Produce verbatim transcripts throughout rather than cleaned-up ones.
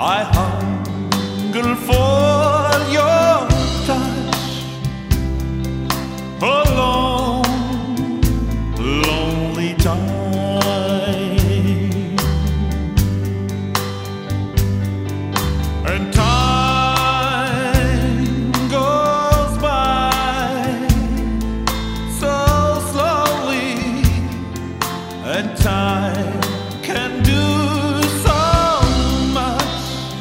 I hunger for your touch. A long, lonely time, and time goes by so slowly, and time can do so much.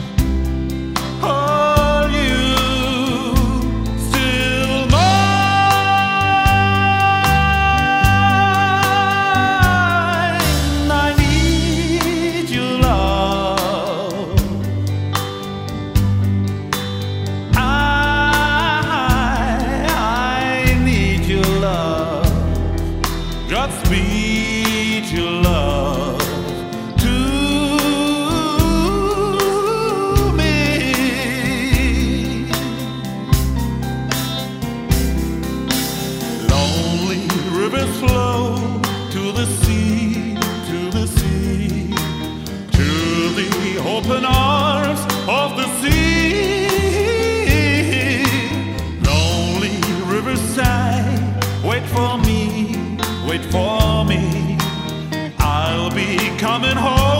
Are you still mine? I need your love. I, I need your love. Godspeed your love to me. Lonely rivers flow to the sea, to the sea, to the open arms of the sea. Lonely rivers sigh, wait for me, wait for me. I'll be coming home.